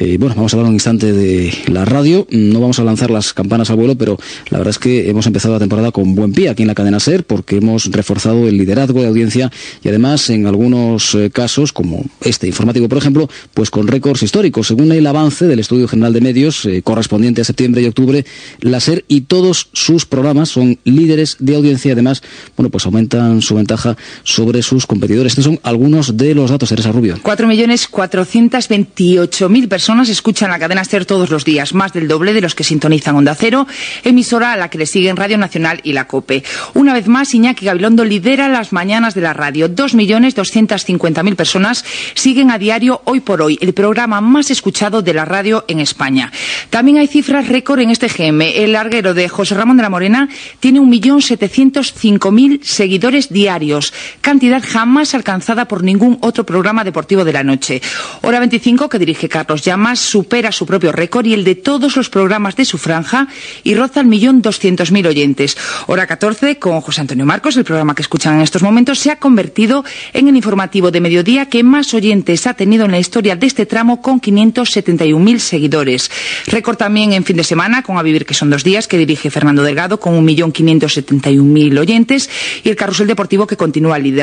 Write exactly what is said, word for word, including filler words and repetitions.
Eh, bueno, vamos a hablar un instante de la radio. No vamos a lanzar las campanas al vuelo, pero la verdad es que hemos empezado la temporada con buen pie aquí en la cadena SER, porque hemos reforzado el liderazgo de audiencia y además en algunos eh, casos, como este informativo por ejemplo, pues con récords históricos. Según el avance del Estudio General de Medios eh, correspondiente a septiembre y octubre, la SER y todos sus programas son líderes de audiencia y además, bueno, pues aumentan su ventaja sobre sus competidores. Estos son algunos de los datos. Teresa Rubio. cuatro millones cuatrocientos veintiocho mil personas escuchan la cadena SER todos los días, más del doble de los que sintonizan Onda Cero, emisora a la que le siguen Radio Nacional y la COPE. Una vez más, Iñaki Gabilondo lidera las mañanas de la radio. dos millones doscientos cincuenta mil personas siguen a diario Hoy por Hoy, el programa más escuchado de la radio en España. También hay cifras récord en este G M. El larguero de José Ramón de la Morena tiene un millón setecientos cinco mil seguidores diarios, cantidad jamás alcanzada por ningún otro programa deportivo de la noche. Hora veinticinco, que dirige Carlos Llamas, supera su propio récord y el de todos los programas de su franja y roza el millón doscientos mil oyentes. Hora catorce, con José Antonio Marcos, el programa que escuchan en estos momentos, se ha convertido en el informativo de mediodía que más oyentes ha tenido en la historia de este tramo, con quinientos setenta y un mil seguidores. Récord también en fin de semana con A Vivir, que son dos días, que dirige Fernando Delgado, con un millón quinientos setenta y un mil oyentes, y el carrusel deportivo, que continúa líder.